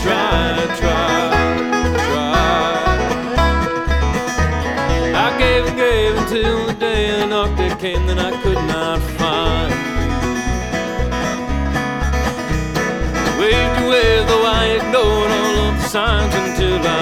I gave and gave until the day a doctor came, then I could not find you. Waved away, though I ignored all of the signs until I